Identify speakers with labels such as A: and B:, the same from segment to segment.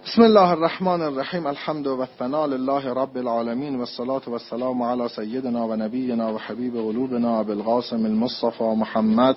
A: بسم الله الرحمن الرحیم. الحمد و الثناء لله رب العالمین و الصلاة و السلام علی سیدنا و نبینا و حبیب قلوبنا ابی القاسم المصطفى محمد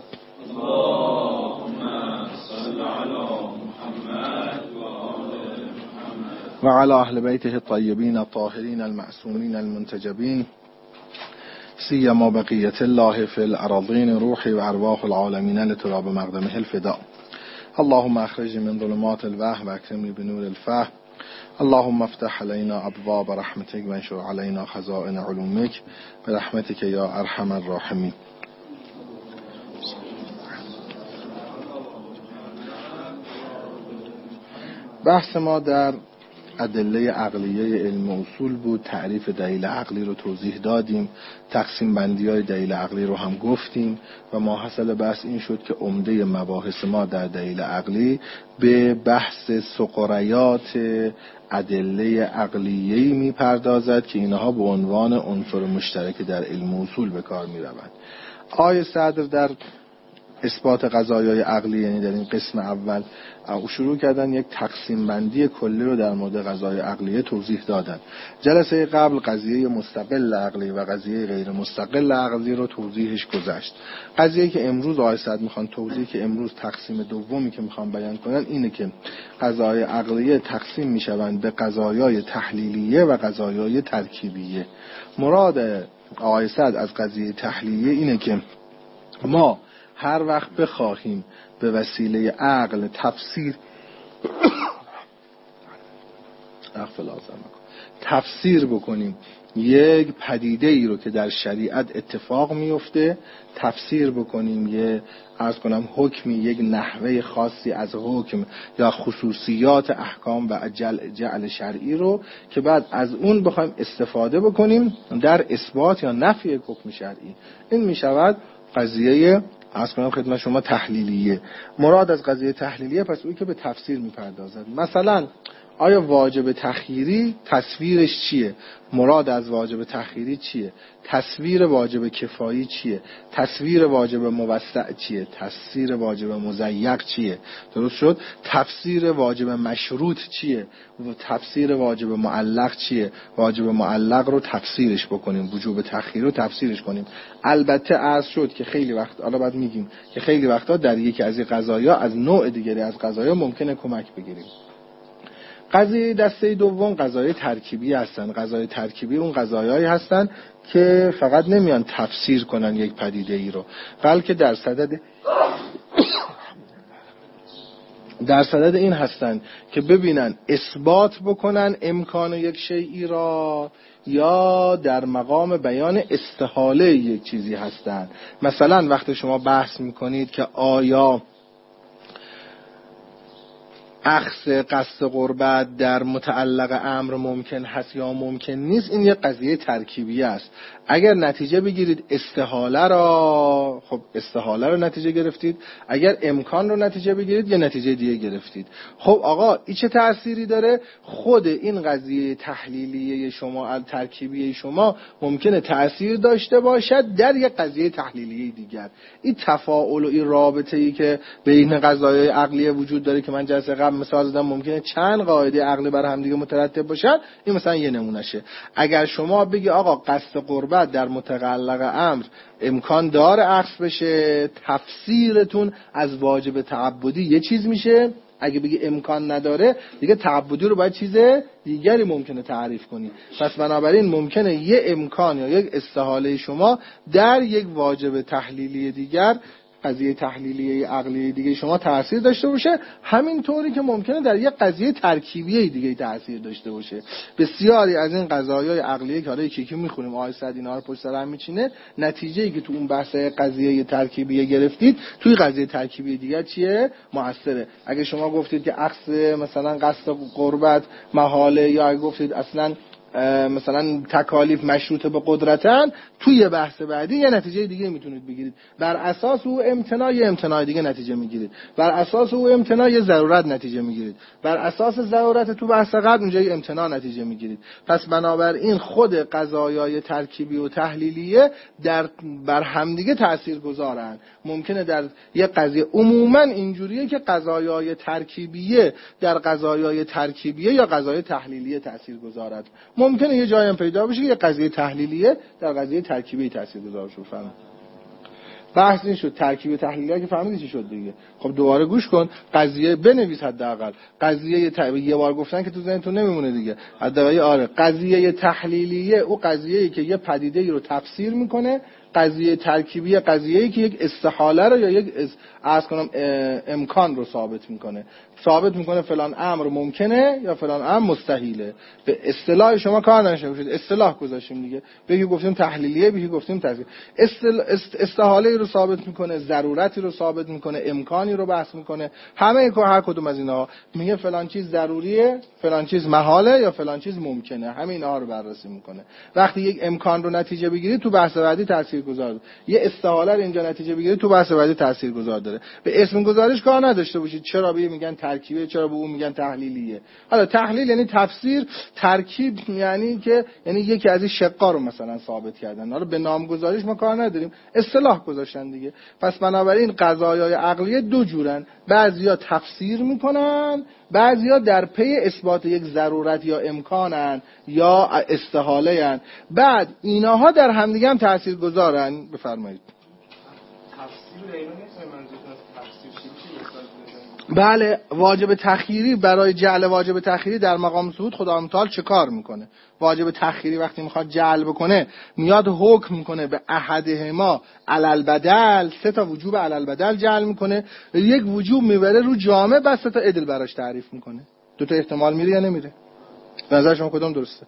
A: و علی اهل بیته الطیبین الطاهرین المعصومین المنتجبین سیما بقیة الله فی الارضین روحی و ارواح العالمین لتراب مقدمه الفداء. اللهم اخرجني من ظلمات الوهم واكرمني بنور الفهم. اللهم افتح علينا ابواب رحمتك وانشر علينا خزائن علومك برحمتك يا ارحم الراحمين. بحث ما در ادله عقلیه علم اصول بود. تعریف دلیل عقلی رو توضیح دادیم، تقسیم بندی های دلیل عقلی رو هم گفتیم و ماحصل بحث این شد که عمده مباحث ما در دلیل عقلی به بحث سقریات ادله عقلیه‌ای میپردازد که اینها به عنوان عنصر مشترک در علم اصول به کار میروند. آیه صدر در اثبات قضایای عقلی، یعنی در این قسم اول، شروع کردن یک تقسیم بندی کلی رو در مورد قضایای عقلیه توضیح دادن. جلسه قبل قضیه مستقل عقلی و قضیه غیر مستقل عقلی رو توضیحش گذشت. قضیه که امروز آیه صد میخوان توضیح، که امروز تقسیم دومی که میخوان بیان کنن اینه که قضایای عقلیه تقسیم میشوند به قضایای تحلیلیه و قضایای ترکیبیه. مراد آیه صد از قضیه تحلیلیه اینه که ما هر وقت بخواهیم به وسیله عقل تفسیر بکنیم یک پدیده ای رو که در شریعت اتفاق میفته، تفسیر بکنیم حکمی، یک نحوه خاصی از حکم یا خصوصیات احکام و جعل شرعی رو که بعد از اون بخوایم استفاده بکنیم در اثبات یا نفی حکم شرعی، این میشود قضیه خدمت شما تحلیلیه. مراد از قضیه تحلیلیه پس اون که به تفسیر میپردازد. مثلا آیا واجب تخییری تصویرش چیه؟ مراد از واجب تخییری چیه؟ تصویر واجب کفایی چیه؟ تصویر واجب موسع چیه؟ تفسیر واجب مضیق چیه؟ درست شد؟ تفسیر واجب مشروط چیه؟ و تفسیر واجب معلق چیه؟ واجب معلق رو تفسیرش بکنیم، وجوب تخییر رو تفسیرش کنیم. البته عرض شد که خیلی وقت، حالا بعد میگیم که خیلی وقتا در یکی از این قضایا از نوع دیگری از قضایا ممکنه کمک بگیریم. قضیه دسته دوم قضایای ترکیبی هستن. قضایای ترکیبی اون قضایایی هستن که فقط نمیان تفسیر کنن یک پدیده ای رو، بلکه در صدد این هستن که ببینن اثبات بکنن امکان یک شیئی را یا در مقام بیان استحاله یک چیزی هستن. مثلا وقتی شما بحث میکنید که آیا اخذ قصد قربت در متعلق امر ممکن هست یا ممکن نیست، این یک قضیه ترکیبی است. اگر نتیجه بگیرید استحاله را، خب استحاله رو نتیجه گرفتید. اگر امکان رو نتیجه بگیرید یه نتیجه دیگه گرفتید. خب آقا این چه تأثیری داره؟ خود این قضیه تحلیلیه شما، ترکیبیه شما ممکنه تأثیر داشته باشد در یک قضیه تحلیلیه دیگر. این تفاعل و این رابطه‌ای که بین قضایای عقلیه وجود داره که من جلسه قبل مثال زدم، ممکنه چند قاعده عقلی بر هم دیگه مترتب باشن. این مثلا یه نمونهشه. اگر شما بگی آقا قصد قربت در متعلق امر امکان داره اخذ بشه، تفسیرتون از واجب تعبدی یه چیز میشه. اگه بگی امکان نداره، دیگه تعبدی رو باید چیز دیگری ممکنه تعریف کنی. پس بنابراین ممکنه یه امکان یا یک استحاله شما در یک واجب تحلیلی دیگر، قضیه تحلیلیه عقلی دیگه شما تأثیر داشته باشه، همینطوری که ممکنه در یک قضیه ترکیبیه دیگه تأثیر داشته باشه. بسیاری از این قضایای عقلیه که حالا یکی میخونیم آیه صد اینا رو پشت سر هم میچینه، نتیجه‌ای که تو اون بحث قضیه ترکیبیه گرفتید توی قضیه ترکیبی دیگه چیه؟ مؤثره. اگه شما گفتید که اخذ مثلا قصد قربت محاله، یا اگه گفتید اصلا مثلا تکالیف مشروطه به قدرتن، توی بحث بعدی یه نتیجه دیگه میتونید بگیرید. بر اساس او امتناع یه امتناع دیگه نتیجه میگیرید، بر اساس او امتناع یه ضرورت نتیجه میگیرید، بر اساس ضرورت تو بحث قبل اونجا یه امتناع نتیجه میگیرید. پس بنابراین خود قضایای ترکیبی و تحلیلیه بر همدیگه تاثیرگذارن. ممکنه در یه قضیه عموما اینجوریه که قضایای ترکیبیه در قضایای ترکیبیه یا قضایای تحلیلیه تاثیرگذارد. ممکنه یه جایی هم پیدا بشه یه قضیه تحلیلیه در قضیه ترکیبی تاثیرگذار شه. فهمید؟ بحث این شد ترکیب تحلیلیه که فهمیدی چی شد دیگه. خب دوباره گوش کن، قضیه بنویس حداقل. قضیه یه بار گفتن که تو ذهنتون نمیمونه دیگه. حداقل آره، قضیه تحلیلیه او قضیه‌ای که یه پدیده‌ای رو تفسیر میکنه. قضیه ترکیبی قضیه‌ای که یک استحاله رو یا یک امکان رو ثابت میکنه فلان امر ممکنه یا فلان امر مستحیله. به اصطلاح شما کار نشه، اصطلاح گذاشتیم دیگه، بگی گفتیم تحلیلیه، بگی گفتیم تفسیر. استحاله رو ثابت میکنه، ضرورتی رو ثابت میکنه، امکانی رو بحث میکنه. هر کدوم از اینا میگه فلان چیز ضروریه، فلان چیز محاله یا فلان چیز ممکنه. همه اینها رو بررسی میکنه. وقتی یک امکان رو نتیجه بگیری تو بحث بعدی تاثیرگذار، یه استحاله رو اینجا نتیجه بگیری تو بحث بعدی تاثیرگذار داره. به اسم گذاریش کار نداشته باشید چرا به میگن ترکیبه، چرا به اون میگن تحلیلیه. حالا تحلیل یعنی تفسیر، ترکیب یعنی یکی از این شقا رو مثلا ثابت کردن. حالا به نامگذاریش ما کار نداریم، اصطلاح گذاشتن دیگه. پس بنابراین قضایای عقلیه دو جورن، بعضیا تفسیر میکنن، بعضیا در پی اثبات یک ضرورت یا امکانن یا استحاله ان. بعد اینها در همدیگه هم تاثیرگذارن. بفرمایید. تفسیر اینا نیست منظورتون تفسیر چی؟ بله، واجب تخییری برای جعل واجب تخییری در مقام ثبوت خداوند تعالی چه کار میکنه؟ واجب تخییری وقتی میخواد جعل بکنه میاد حکم میکنه به احدهما علل بدل، 3 تا وجوب علل بدل جعل میکنه، یک وجوب میبره رو جامع، بس 3 تا عدل براش تعریف میکنه. 2 تا احتمال میره یا نمیره؟ به نظر شما کدوم درسته؟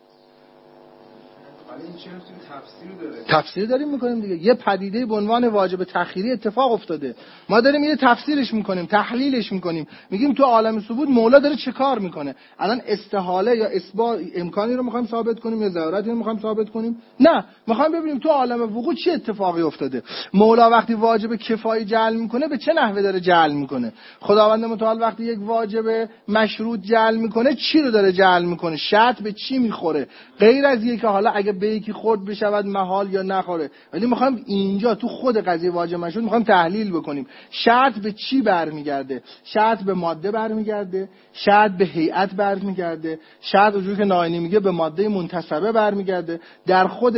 A: تفسیر داریم میکنیم دیگه. یه پدیده به عنوان واجب تخییری اتفاق افتاده، ما داریم یه تفسیرش میکنیم، تحلیلش میکنیم، میگیم تو عالم ثبوت مولا داره چه کار میکنه. الان استحاله یا اثبات امکانی رو میخوایم ثابت کنیم یا ضرورتی رو میخوایم ثابت کنیم؟ نه، میخوایم ببینیم تو عالم وقوع چه اتفاقی افتاده. مولا وقتی واجب کفایی جعل میکنه به چه نحوه داره جعل میکنه؟ خداوند متعال وقتی یک واجب مشروط جعل میکنه چی رو داره جعل میکنه؟ شرط به چی میخوره؟ غیر از اینکه حالا اگه به یکی خورد بشود محال یا نخوره. ولی میخوام اینجا تو خود قضیه واجب مشروط میخوام تحلیل بکنیم. شرط به چی برمیگرده؟ شرط به ماده برمیگرده، شرط به هیئت برمیگرده، شرط اونجوری که ناینی میگه به ماده منتسبه برمیگرده. در خود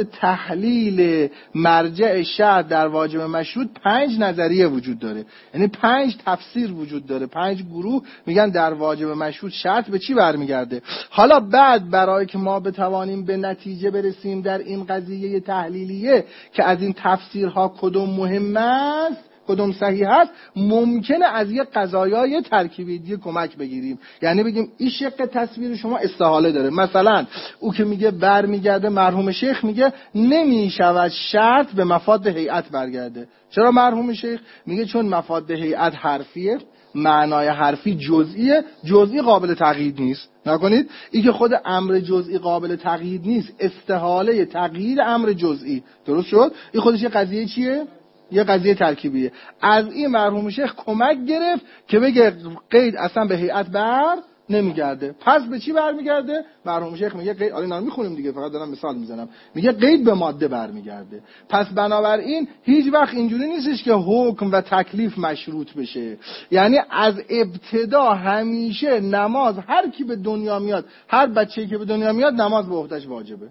A: تحلیل مرجع شرط در واجب مشروط 5 نظریه وجود داره، یعنی 5 تفسیر وجود داره. 5 گروه میگن در واجب مشروط شرط به چی برمیگرده. حالا بعد برای که ما بتوانیم به نتیجه برسیم در این قضیه تحلیلیه که از این تفسیرها کدوم مهم است، کدوم صحیح است، ممکنه از یک قضایای ترکیبی دیگه کمک بگیریم. یعنی بگیم این شق تصویر شما استحاله داره. مثلا او که میگه برمیگرده، مرحوم شیخ میگه نمیشود شرط به مفاد هیئت برگرده. چرا مرحوم شیخ میگه؟ چون مفاد هیئت حرفیه، معنای حرفی جزئیه، جزئی قابل تقیید نیست. نکنید این که خود امر جزئی قابل تقیید نیست، استحاله تقیید امر جزئی. درست شد؟ این خودش یه قضیه چیه؟ یه قضیه ترکیبیه. از این مرحوم شیخ کمک گرفت که بگه قید اصلا به هیئت بر نمیگرده. پس به چی برمیگرده؟ مرحوم شیخ میگه قید، آره اینا رو میخونیم دیگه، فقط دارم مثال میزنم، میگه قید به ماده برمیگرده. پس بنابراین هیچ وقت اینجوری نیستش که حکم و تکلیف مشروط بشه. یعنی از ابتدا همیشه نماز هر کی به دنیا میاد، هر بچه‌ای که به دنیا میاد نماز به عهده‌اش واجبه.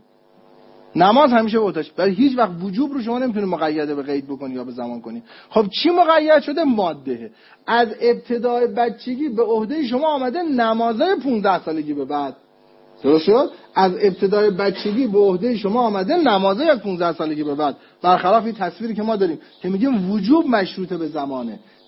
A: نماز همیشه به عهده‌اش، ولی هیچ وقت وجوب رو شما نمیتونی مقید به قید بکنی یا به زمان کنی. خب چی مقید شده؟ ماده. از ابتدای بچگی به عهده شما آمده نمازهای 15 سالگی به بعد. درست شد؟ از ابتدای بچگی به عهده شما آمده نمازهای از 15 سالگی به بعد. برخلاف این تصویری که ما داریم که میگیم وجوب مشروطه به زمانه.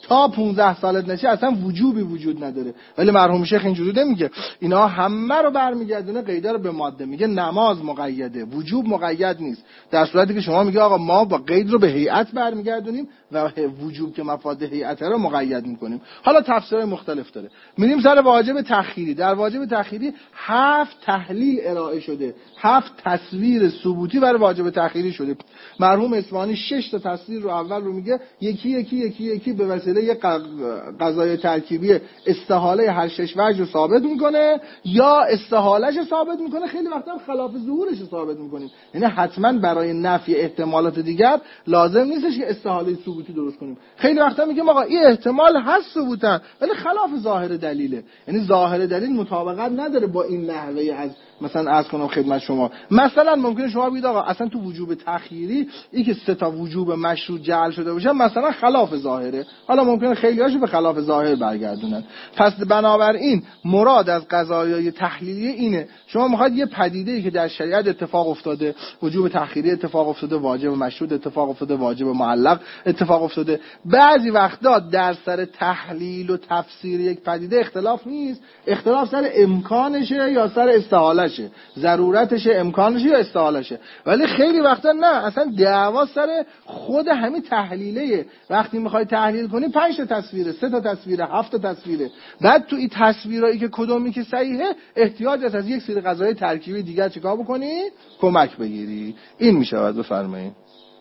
A: تا 15 سالت نشه اصلا وجوبی وجود نداره. ولی مرحوم شیخ اینجوری نمیگه، اینا همه رو برمیگردونه قیدا رو به ماده، میگه نماز مقیده، وجوب مقید نیست. در صورتی که شما میگه آقا ما با قید رو به هیئت برمیگردونیم و وجوب که مفاد هیئت رو مقید میکنیم. حالا تفسیرهای مختلف داره. میریم سر واجب تأخیری. در واجب تأخیری 7 تحلیل ارائه شده، 7 تصویر ثبوتی برای واجب تأخیری شده. مرحوم اصفهانی 6 تا تصویر رو اول رو میگه یکی به وسیله یک قضای ترکیبی استحاله هر 6 وجه رو ثابت میکنه یا استحالهش ثابت میکنه، خیلی وقتا هم خلاف ظهورش رو ثابت میکنیم. یعنی حتما برای نفی احتمالات دیگر لازم نیستش که استحاله ثبوتی درست کنیم. خیلی وقتا میگیم آقا این احتمال هست ثبوتن ولی خلاف ظاهر دلیله، یعنی ظاهر دلیل مطابقت نداره با این نحوه از مثلا عرض کنم خدمت شما. مثلا ممکنه شما بگید آقا اصلا تو وجوب تأخیری این که 3 تا وجوب مشروط جعل شده باشه مثلا خلاف ظاهره. حالا ممکنه خیلیاشو به خلاف ظاهر برگردونن. پس بنابراین مراد از قضایای تحلیلی اینه شما میخواد یه پدیده‌ای که در شریعت اتفاق افتاده، وجوب تأخیری اتفاق افتاده، واجب مشروط اتفاق افتاده، واجب معلق اتفاق افتاده، بعضی وقتا در سر تحلیل و تفسیر یک پدیده اختلاف نیست، اختلاف سر امکانشه یا سر استحالشه، ضرورتشه، امکانشه یا استحالشه. ولی خیلی وقتا نه، اصلا دعوا سر خود همین تحلیله. وقتی میخوای تحلیل کنی 5 تا تصویره، 3 تا تصویره، 7 تا تصویره، بعد تو این تصویرایی که کدومی که صحیحه احتیاج است از یک سری قضایای ترکیبی دیگر چیکار بکنی؟ کمک بگیری. این میشود. بفرمایید.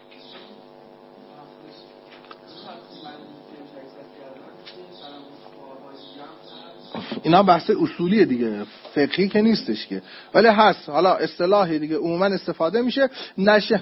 A: اینا بحث اصولیه دیگه، فقهی که نیستش که، ولی هست. حالا اصطلاحی دیگه عموما استفاده میشه. نشه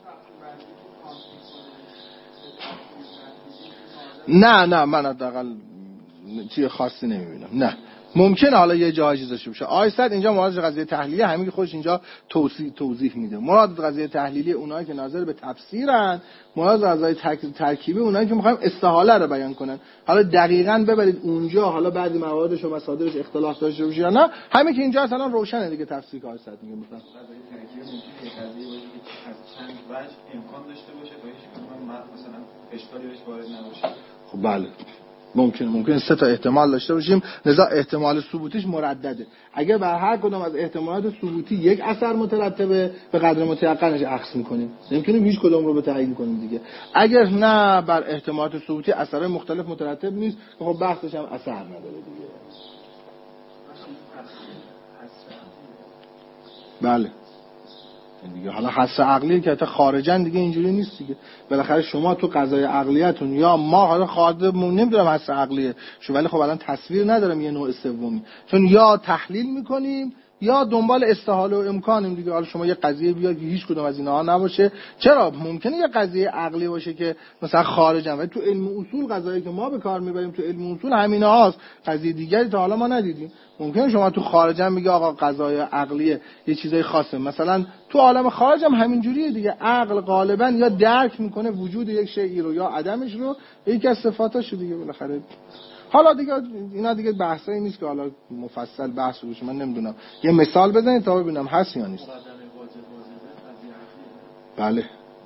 A: نه من حداقل چیز خاصی نمیبینم. نه ممکنه حالا یه جایی چیزش بشه. آیسد اینجا مراد قضیه تحلیلیه، همین که خودش اینجا توضیح میده. مراد قضیه تحلیلی اونایی که ناظر به تفسیرن، مراد قضیه ترکیبی اونایی که میخوایم استحاله رو بیان کنن. حالا دقیقاً ببرید اونجا، حالا بعضی مواردش و مصادرش اختلاف داشته باشه یا نه، همین که اینجا اصلا روشنه دیگه. تفسیر که آیسد میگه مثلا قضیه ترکیبی ممکنه قضیه باشه که از چند وجه امکان داشته باشه تا اینکه مثلا اشکالی بهش وارد نباشه. خب بله ممکنه 3 تا احتمال داشته باشیم، لذا احتمال ثبوتیش مردده. اگر بر هر کدوم از احتمالات ثبوتی یک اثر مترتبه به قدر متيقنش اخذ می‌کنیم، نمیتونیم هیچ کدوم رو به تعیین کنیم دیگه. اگر نه بر احتمالات ثبوتی اثرهای مختلف مترتب نیست، خب بحثش هم اثر نداره دیگه. بله دیگه. حالا حس عقلی که تا خارجن دیگه اینجوری نیست دیگه. بالاخره شما تو قضای عقلیتون یا ما، حالا خاطرمون نمیدونم حس عقلیه شو، ولی خب الان تصویر ندارم یه نوع سومی، چون یا تحلیل میکنیم یا دنبال استحاله و امکانیم دیگه. حالا شما یه قضیه بیاد که هیچ کدوم از اینها نباشه، چرا ممکنه یه قضیه عقلی باشه که مثلا خارجن، ولی تو علم اصول قضایی که ما به کار میبریم تو علم اصول همیناست، قضیه دیگری تا حالا ما ندیدیم. ممکنه شما تو خارجن میگه آقا قضای عقلیه یه چیزای خاصه، مثلا تو عالم خارج هم همین جوریه دیگه. عقل غالبا یا درک میکنه وجود یک شیئی رو یا عدمش رو، یکی از صفاتاش دیگه بالاخره. حالا دیگه اینا دیگه بحثایی نیست که حالا مفصل بحث بشه. من نمیدونم، یه مثال بزنید تا ببینم هست یا نیست. بله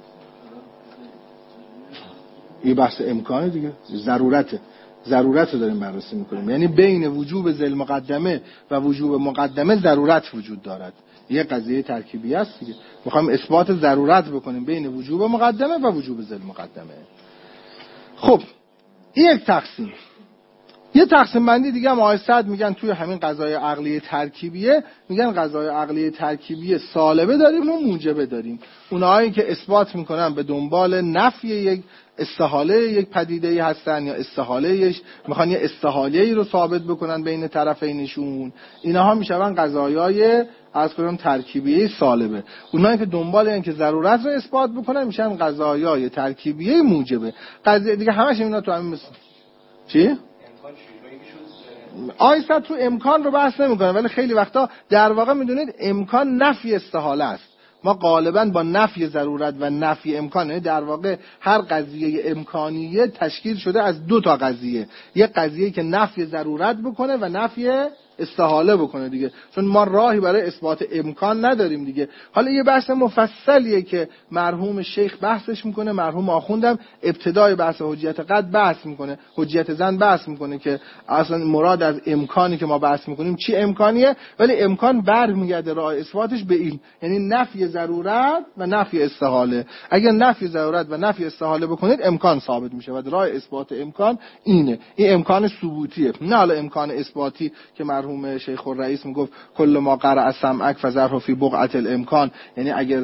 A: این بحث امکانه دیگه، ضرورت رو داریم بررسی میکنیم. یعنی بین وجوب ذل مقدمه و وجوب مقدمه ضرورت وجود دارد. یه قضیه ترکیبی است دیگه، میخوایم اثبات ضرورت بکنیم بین وجوب مقدمه و وجوب ذل مقدمه. خب این یک تقسیم. یه تقسیم بندی دیگه هم آیسد میگن توی همین قضای عقلی ترکیبیه، میگن قضای عقلی ترکیبیه سالبه داریم و موجبه داریم. اونایی که اثبات میکنن به دنبال نفی یک استحاله یک پدیده‌ای هستن یا استحالهش میخوان یه استحاله‌ای رو ثابت بکنن بین طرفینشون، اینها میشون قضایای از کدام ترکیبیه سالبه. اونایی که دنبال این که ضرورت رو اثبات بکنن میشن قضایای ترکیبیه موجبه. قضیه دیگه همش اینا تو همین مثل چی؟ آیسد تو امکان رو بحث نمی‌کنه، ولی خیلی وقتا در واقع میدونید امکان نفی استحاله است. ما غالبا با نفی ضرورت و نفی امکانه، در واقع هر قضیه امکانیه تشکیل شده از 2 تا قضیه، یک قضیه که نفی ضرورت بکنه و نفی استحاله بکنه دیگه، چون ما راهی برای اثبات امکان نداریم دیگه. حالا یه بحث مفصلیه که مرحوم شیخ بحثش میکنه، مرحوم آخوندم ابتدای بحث حجیت قد بحث میکنه، حجیت زن بحث میکنه که اصلا مراد از امکانی که ما بحث میکنیم چی امکانیه، ولی امکان برمیگرده راه اثباتش به این، یعنی نفی ضرورت و نفی استحاله. اگر نفی ضرورت و نفی استحاله بکنید امکان ثابت میشه و راه اثبات امکان اینه. این امکان ثبوتیه، نه حالا امکان اثباتی که مرحوم شیخ الرئیس میگفت کل ما قرأ سمعک فذره فی بقعة الامکان، یعنی اگر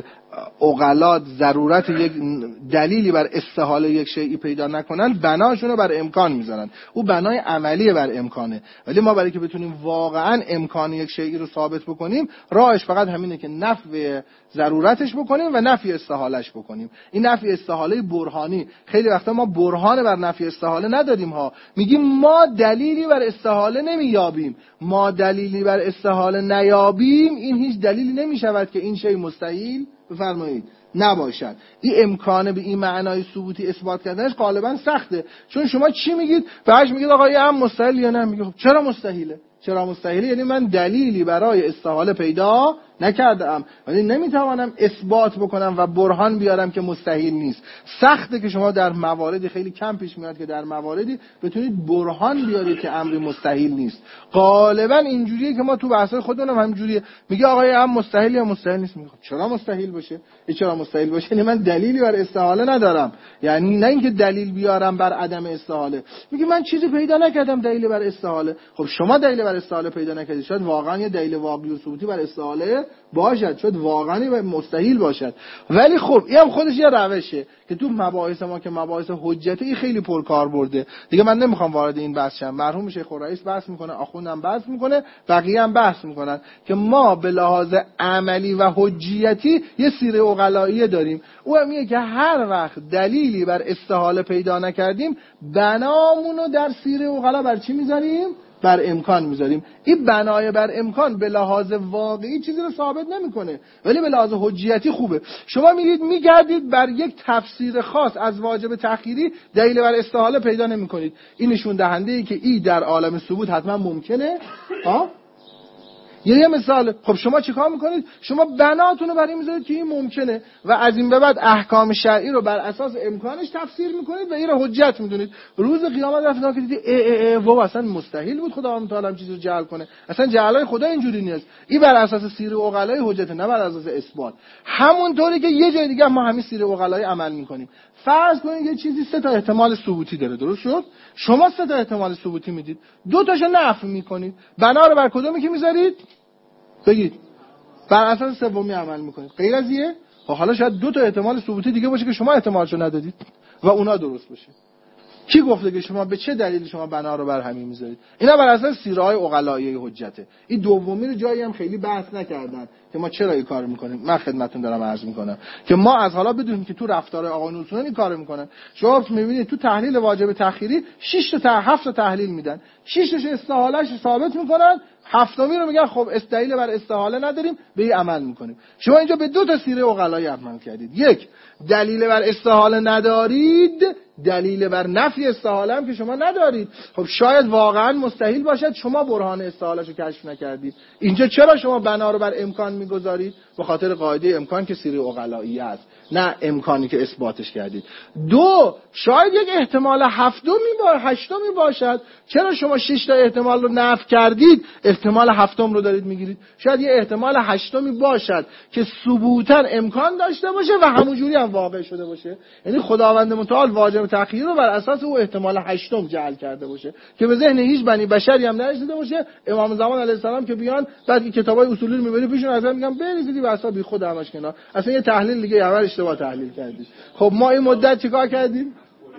A: عقلا ضرورت یک دلیلی بر استحاله یک شیئی پیدا نکنن بناشونو بر امکان میذارن، او بنای عملی بر امکانه. ولی ما برای که بتونیم واقعا امکان یک شیئی رو ثابت بکنیم راهش فقط همینه که نفی ضرورتش بکنیم و نفی استحالهش بکنیم. این نفی استحاله برهانی، خیلی وقتا ما برهان بر نفی استحاله نداریم ها، میگیم ما دلیلی بر استحاله نمییابیم، ما دلیلی بر استحاله نیابیم این هیچ دلیلی نمیشود که این شی مستحیل بفرمایید نباشد. این امکانه به این معنای ثبوتی اثبات کردنش غالبا سخته، چون شما چی میگید؟ بهش میگید آقا این هم مستحیل یا نه؟ میگه خب چرا مستحیله؟ چرا مستحیله؟ یعنی من دلیلی برای استحاله پیدا نکردم، ولی نمیتوانم اثبات بکنم و برهان بیارم که مستحیل نیست. سخته که شما در مواردی، خیلی کم پیش میاد که در مواردی بتونید برهان بیارید که امری مستحیل نیست. غالبا اینجوریه که ما تو بحث‌های خودمون هم همینجوریه، میگه آقا هم مستحیل یا مستحیل نیست. میگه چرا مستحیل باشه؟ چرا مستحیل باشه؟ یعنی من دلیلی بر استحاله ندارم، یعنی نه اینکه دلیل بیارم بر عدم استحاله. میگه من چیزی پیدا نکردم دلیل بر استحاله. خب شما دلیل بر استحاله پیدا نکردید، شاید واقعا یه دلیل واقعی و ثبوتی بر استحاله باشد، شاید واقعا و مستحیل باشد. ولی خب این هم خودش یه روشه که تو مباحث ما که مباحث حجتی خیلی پرکار برده دیگه. من نمیخوام وارد این بحث شم، مرحوم شیخ الرئیس بحث میکنه، آخوندم بحث میکنه، بقیه هم بحث میکنن که ما به لحاظ عملی و حجیتی یه سیره عقلایی داریم، او هم میگه که هر وقت دلیلی بر استحاله پیدا نکردیم بنامونو در سیره عقلا بر چی میذاریم؟ بر امکان میذاریم. این بنای بر امکان به لحاظ واقعی چیزی رو ثابت نمیکنه، ولی به لحاظ حجیتی خوبه. شما میگردید بر یک تفسیر خاص از واجب تأخیری دلیل بر استحاله پیدا نمیکنید. این نشون دهنده ای که این در عالم ثبوت حتما ممکنه. یه مثال، خب شما چیکار میکنید؟ شما بناتون رو برای میذارید که این ممکنه و از این به بعد احکام شرعی رو بر اساس امکانش تفسیر میکنید و این رو حجت میدونید. روز قیامت رفتید که دیدید و اصلا مستحیل بود خدا تعالی هم چیزی رو جعل کنه، اصلا جعلای خدا اینجوری نیست. این بر اساس سیر عقلای حجت، نه بر اساس اثبات. همونطوری که یه جای دیگه ما همین سیر عقلای عمل میکنیم. فرض کنید یه چیزی 3 تا احتمال ثبوتی داره، درست شد؟ شما 3 تا احتمال ثبوتی میدید، 2 تاشو نفی میکنید، بنا رو بر کدومی که میذارید؟ بگید. بر اساس سومی عمل میکنید. غیر از اینه حالا شاید 2 تا احتمال ثبوتی دیگه باشه که شما احتمالشو ندادید و اونا درست باشه. کی گفته که شما به چه دلیلی شما بنا رو بر همین میذارید؟ اینا بر اساس سیرهای عقلایی حجته. این دومی رو جایی هم خیلی بحث نکردن که ما چرا این کارو میکنیم. من خدمتتون دارم عرض میکنم که ما از حالا بدونیم که تو رفتار آقایون اصولا این کارو میکنن. شما میبینید تو تحلیل واجب تأخیری 6 تا 7 تا تحلیل میدن، 6 تاش استحالهش ثابت میکنن، هفتمی رو میگن خب دلیل بر استحاله نداریم، به این عمل میکنیم. شما اینجا به 2 تا سیره عقلایی عمل کردید. یک، دلیل بر استحاله ندارید، دلیل بر نفی استحاله هم که شما ندارید. خب شاید واقعا مستحیل باشد، شما برهان استحالهشو کشف نکردید. اینجا چرا شما بنا رو بر امکان میگذارید؟ به خاطر قاعده امکان که سیره عقلایی است، نه امکانی که اثباتش کردید. 2، شاید یک احتمال هشتمی باشد. چرا شما 6 تا احتمال رو نفی کردید، احتمال هفتم رو دارید میگیرید؟ شاید یه احتمال هشتمی باشد که ثبوتاً امکان داشته باشه و همونجوری هم واقع شده باشه. یعنی خداوند متعال واجب تأخیر رو بر اساس او احتمال هشتم جعل کرده باشه که به ذهن هیچ بنی بشری هم نرسیده باشه. امام زمان علیه السلام که بیان بعد کتابای اصولی رو میبری پیشون، ازم میگم بریزید واسه بی خود همش کنار، اصلا یه تحلیل دیگه اول اشتباه تحلیل کردید. خب ما این مدت چیکار کردیم؟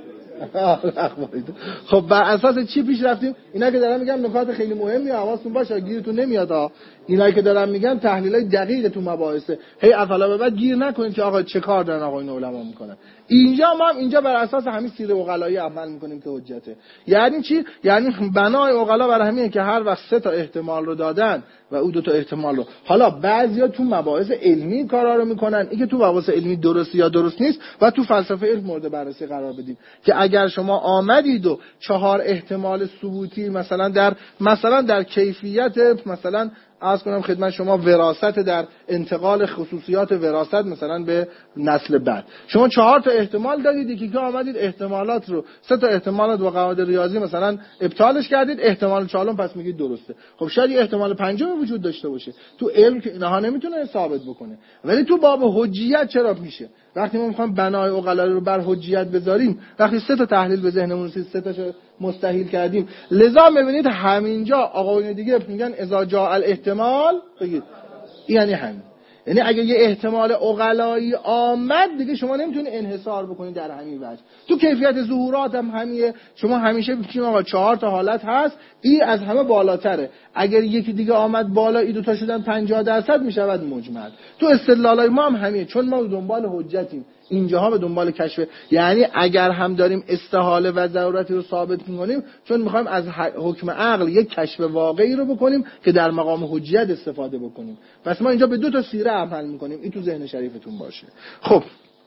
A: خب بر اساس چی پیش رفتیم؟ اینا که دارن میگم نکات خیلی مهمی، حواستون باشه گیرتون نمیاد ها. اینا که دارن میگن تحلیلای دقیق تو مباحثه، هی افلا به بعد گیر نکنید که آقا چه کار دارن آقا این علما میکنن. اینجا ما هم اینجا بر اساس همین سیره عقلایی عمل میکنیم که حجته. یعنی چی؟ یعنی بنای عقلا بر همینه که هر وقت 3 تا احتمال رو دادن و او دو تا احتمال رو. حالا بعضیا تو مباحث علمی کارا رو میکنن، این که تو مباحث علمی درست یا درست نیست و تو فلسفه علم مورد بررسی قرار بدیم که اگر شما آمدید و 4 احتمال ثبوتی مثلا در کیفیت مثلا عرض کنم خدمت شما وراثت، در انتقال خصوصیات وراثت مثلا به نسل بعد، شما 4 تا احتمال دادید، یکی که آمدید احتمالات رو 3 تا احتمالات با قواعد ریاضی مثلا ابطالش کردید، احتمال 4 پس میگید درسته. خب شاید یه احتمال 5 وجود داشته باشه، تو علم که اینها نمیتونه ثابت بکنه، ولی تو باب حجیت چرا میشه؟ وقتی ما میخوایم بنای عقلا رو بر حجیت بذاریم، وقتی 3 تا تحلیل به ذهنمون رسید 3 تاشو مستحیل کردیم، لذا میبینید همینجا آقایون دیگه میگن اذا جاء الاحتمال بگید یعنی همین، یعنی اگه یه احتمال عقلایی آمد دیگه شما نمیتونید انحصار بکنید در همین وجه. تو کیفیت ظهورات هم همیه، شما همیشه بگید آقا 4 تا حالت هست، این از همه بالاتره، اگر یکی دیگه آمد بالا این دو تا شدن 50% میشود مجمل. تو استدلالای ما هم همیه، چون ما دنبال حجتیم، اینجاها به دنبال کشف، یعنی اگر هم داریم استحاله و ضرورتی رو ثابت می‌کنیم چون می‌خوایم از حکم عقل یک کشف واقعی رو بکنیم که در مقام حجیت استفاده بکنیم. پس ما اینجا به 2 تا سیره عمل می‌کنیم، این تو ذهن شریفتون باشه. خب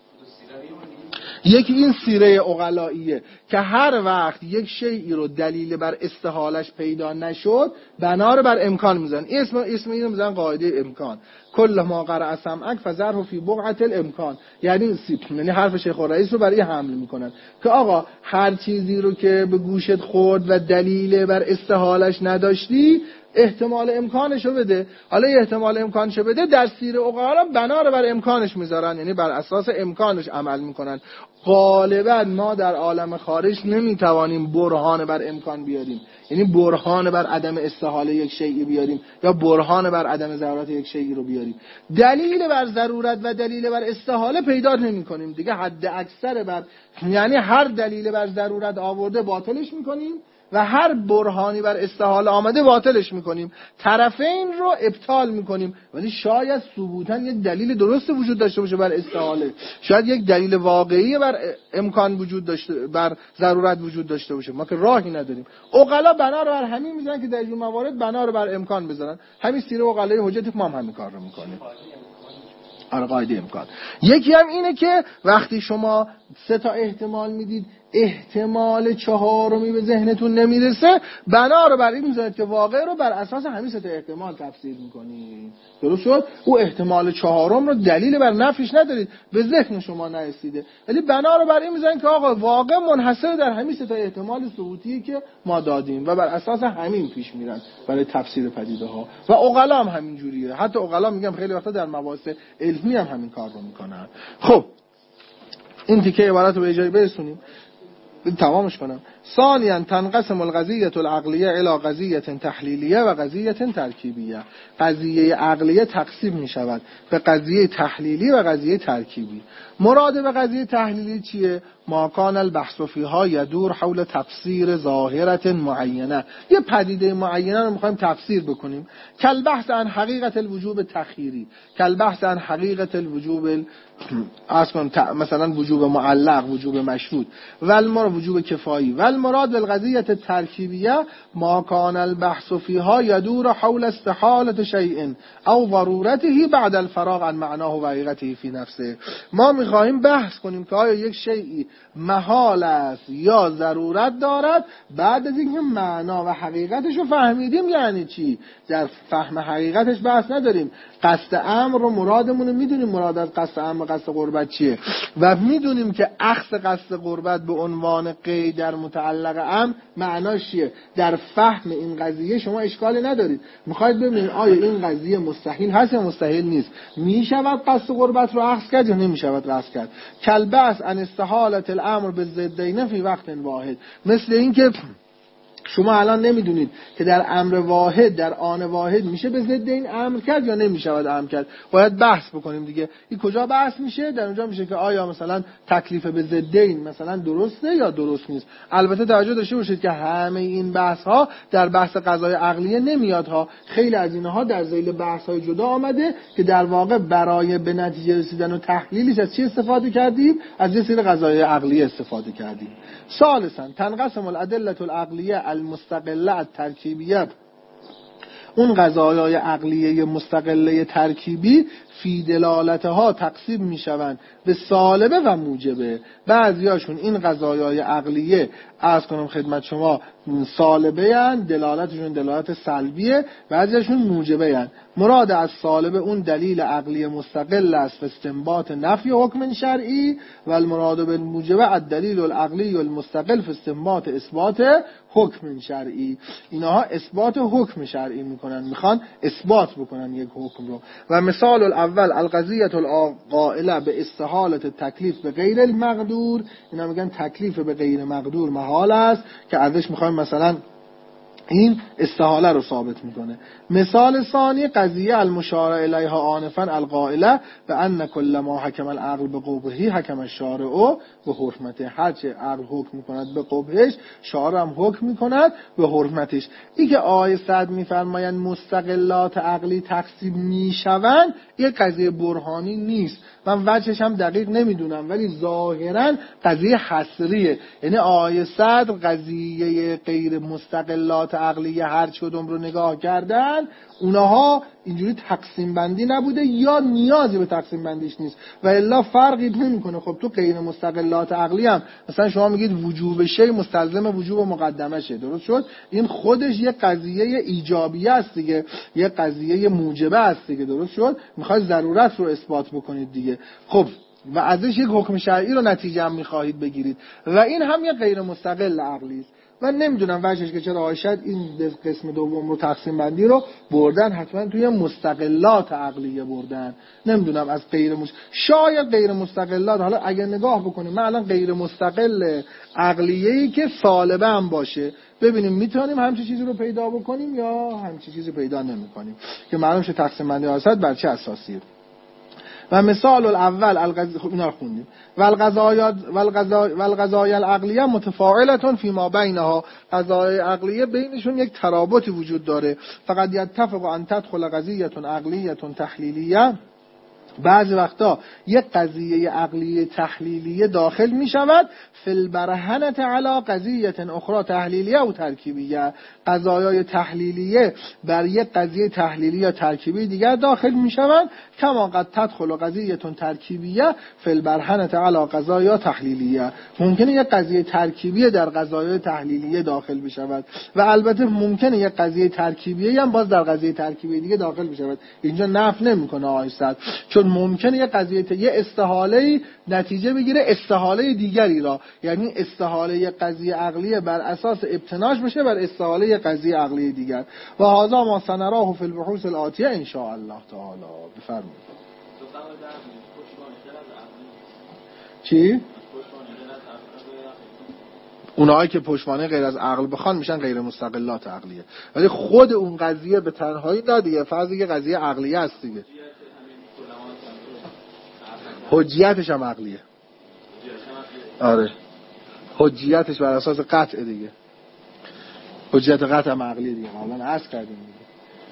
A: یکی این سیره عقلاییه که هر وقت یک شیئی رو دلیل بر استحالش پیدا نشد بنا رو بر امکان میزنن، اسم اینو میزنن قاعده امکان. کل ما قرأ سمعک فذره فی بقعة الامکان، یعنی حرف شیخ الرئیس رو برای حمل میکنن که آقا هر چیزی رو که به گوشت خورد و دلیل بر استحالش نداشتی احتمال امکانش رو بده. حالا احتمال امکانش رو بده در سیره عقلا بنا رو بر امکانش میذارن، یعنی بر اساس امکانش عمل میکنن. غالبا ما در عالم خارج نمیتوانیم برهان بر امکان بیاریم، یعنی برهان بر عدم استحاله یک شیء بیاریم یا برهان بر عدم ضرورت یک شیء رو بیاریم. دلیل بر ضرورت و دلیل بر استحاله پیدا نمی‌کنیم دیگه، حد اکثر بر، یعنی هر دلیل بر ضرورت آورده باطلش می‌کنیم و هر برهانی بر استحاله آمده باطلش میکنیم، طرفین رو ابطال میکنیم. ولی شاید ثبوتاً یک دلیل درست وجود داشته باشه بر استحاله، شاید یک دلیل واقعی بر امکان وجود داشته، بر ضرورت وجود داشته باشه، ما که راهی نداریم. عقلا بنا رو بر همین میذارن که در این موارد بنا رو بر امکان بذارن. همین سیره عقلای حجت ما هم همین کار رو میکنیم. قاعده امکان. یکی هم اینه که وقتی شما 3 تا احتمال میدید احتمال 4می به ذهنتون نمیرسه، بنا رو بر این میذارید که واقع رو بر اساس همین 3 تا احتمال تفسیر میکنید. درست شد؟ او احتمال 4 رو دلیل بر نفیش ندارید، به ذهن شما نرسیده، ولی بنا رو بر این میذارید که آقا واقع منحصر در همین 3 تا احتمال ثبوتی که ما دادیم و بر اساس همین پیش میرن برای تفسیر پدیده ها. و عقلا هم همین جوریه، حتی عقلا میگم خیلی وقتا در مباحث علمی هم همین کار رو میکنن. خب این تیکه عبارت رو به جای برسونیم، تمامش کنم. ثانیاً تنقسم القضیه العقلیه الی قضیه تحلیلیه و قضیه ترکیبیه. قضیه عقلیه تقسیم می شود به قضیه تحلیلی و قضیه ترکیبی. مراد به قضیه تحلیلی چیه؟ ما کان البحث فیها یدور حول تفسیر ظاهره معینه، یه پدیده معینه رو میخوایم تفسیر بکنیم. کل بحث عن حقیقت الوجوب تخیری، کل بحث عن حقیقت الوجوب مثلا وجوب معلق، وجوب مشروط، والمراد وجوب کفایی. والمراد بالقضیه الترکیبیه ما کان البحث فیها یدور حول استحاله شیء او ضرورته بعد الفراغ عن معناه و حقیقته فی نفسه. ما میخواهیم بحث کنیم که آیا یک شیئی محال است یا ضرورت دارد بعد از اینکه معنا و حقیقتش رو فهمیدیم. یعنی چی؟ در فهم حقیقتش بحث نداریم، قصد امر رو مرادمون رو میدونیم، مراد از قصد امر قصد قربت چیه و میدونیم که اخذ قصد قربت به عنوان قید در متعلق امر معناش چیه. در فهم این قضیه شما اشکالی ندارید، میخواید ببینید آیا این قضیه مستحیل هست یا مستحیل نیست، میشود قصد قربت رو اخذ کرد یا نمیشود قصد کرد. کل بحث عن استحاله الامر بالضدین فی وقت واحد، مثل این که شما الان نمیدونید که در امر واحد در آن واحد میشه به ضد این امر کرد یا نمیشود امر کرد، باید بحث بکنیم دیگه. این کجا بحث میشه؟ در اونجا میشه که آیا مثلا تکلیف به ضدین مثلا درسته یا درست نیست. البته توجه داشته باشید که همه این بحث ها در بحث قضای عقلیه نمیاد ها، خیلی از اینها در ذیل بحث های جدا آمده که در واقع برای به نتیجه رسیدن و تحلیلش از چی استفاده کردیم؟ از یه سری قضای عقلیه استفاده کردیم. ثالثاً تنقسم الادله العقلیه المستقله الترکیبیه اون قضایای عقلیه مستقله ترکیبی فی دلالتها تقسیم میشوند به سالبه و موجبه. بعضیاشون این قضایای عقلیه عرض کنم خدمت شما سالبه هن، دلالتشون دلالت سلبیه، بعضیاشون موجبه هن. مراد از سالبه اون دلیل عقلی مستقل است استنباط نفی حکم شرعی و المراد بالموجبه الدلیل العقلی المستقل فی استنباط اثبات حکم شرعی. اینها اثبات حکم شرعی میکنن، میخوان اثبات بکنن یک حکم رو. و مثال الاول القضیه القائله به استحالت تکلیف به غیر المقدور، اینا میگن تکلیف به غیر مقدور محال است که ازش میخوایم مثلا این استحاله رو ثابت میکنه. مثال ثانی قضیه المشار الیها آنفا القائله به ان کل ما حکم العقل به قبحه حکم الشارع به حرمته. هرچه عقل حکم میکند به قبحش، شارع هم حکم میکند به حرمتش. این که آیه صد میفرمایند مستقلات عقلی تقسیم میشوند، این قضیه برهانی نیست، من وجهش هم دقیق نمیدونم، ولی ظاهرا قضیه حصریه. یعنی آیه صد قضیه غیر مستقلات عقلی هر چودم رو نگاه کردن، اونها اینجوری تقسیم بندی نبوده یا نیازی به تقسیم بندیش نیست و الا فرقی نمیکنه. خب تو غیر مستقلات عقلی هم مثلا شما میگید وجوب شی مستلزم وجوب مقدمه شه، درست شد؟ این خودش یه قضیه ایجابیه است دیگه، یه قضیه موجبه است دیگه، درست شد؟ میخواید ضرورت رو اثبات بکنید دیگه. خب و ازش یک حکم شرعی رو نتیجه هم میخواهید بگیرید و این هم یه غیر مستقل عقلی است. من نمیدونم وجهش که چرا شاید این قسم دوم رو تقسیم بندی رو بردن حتما توی مستقلات عقلیه بردن، نمیدونم از شاید غیر مستقلات. حالا اگر نگاه بکنیم من الان غیر مستقل عقلیه‌ای که سالبه هم باشه، ببینیم میتونیم همچین چیزی رو پیدا بکنیم یا همچین چیزی پیدا نمی‌کنیم که معلوم شه تقسیم بندی واسط بر چه اساسیه. و مثال الاول خب اینا رو خوندیم. والقضایا العقلیه متفاعلتون فیما بینها، قضایای عقلیه بینشون یک ترابطی وجود داره. فقط یتفق ان تدخل قضیه عقلیه تحلیلیه، بعضی وقتا یک قضیه عقلی تحلیلیه داخل می شود فی البرهنه علی قضیه اخرى تحلیلیه و ترکیبیه، قضایای تحلیلیه بر یک قضیه تحلیلی یا ترکیبی دیگر داخل می شوند کما قد تدخل قضیه ترکیبیه فی البرهنه علی قضایا تحلیلیه. ممکنه یک قضیه ترکیبی در قضایای تحلیلیه داخل بشود و البته ممکنه یک قضیه ترکیبیه هم باز در قضیه ترکیبی دیگه داخل بشود. اینجا نفی نمیکنه آیه، چون ممکنه یه قضیه یه استحاله نتیجه بگیره استحاله دیگری را، یعنی استحاله یه قضیه عقلیه بر اساس ابتناش بشه بر استحاله یه قضیه عقلیه دیگر. و هذا ما سنراه فی البحوث الآتیه ان شاء الله تعالی. بفرمایید. چی؟ اونایی که پشتوانه غیر از عقل بخوان میشن غیر مستقلات عقلیه، ولی خود اون قضیه به تنهایی نه دیگه، فرض یه قضیه عقلیه است دیگه، حجیتش هم عقلیه. آره حجیتش بر اساس قطع دیگه، حجیت قطع هم عقلیه دیگه، حالا عرض کردیم دیگه.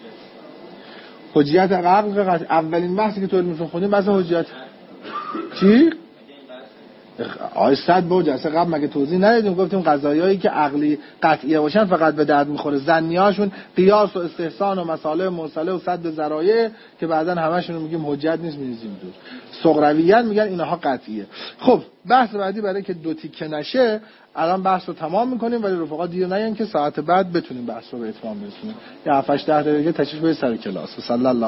A: حجیت عقل قطع اولین بحثی که تو علمتون خوندیم بحث حجیت چی؟ آیه صد با جلسه قبل مگه توضیح ندادیم؟ گفتیم قضایایی که عقلی قطعیه باشن فقط به درد میخوره، ظنیاشون قیاس و استحسان و مسائل مرسله و سد ذرایع که بعدن همشون رو میگیم حجت نیست میریزیم دور. صغرویین میگن اینها قطعیه. خب بحث بعدی برای که دو تیکه نشه الان بحث رو تمام میکنیم، ولی رفقا دیر نیان که ساعت بعد بتونیم بحث رو به اتمام برسونیم. یا 7 8 10 دقیقه تشریف برید سر کلاس. صلی الله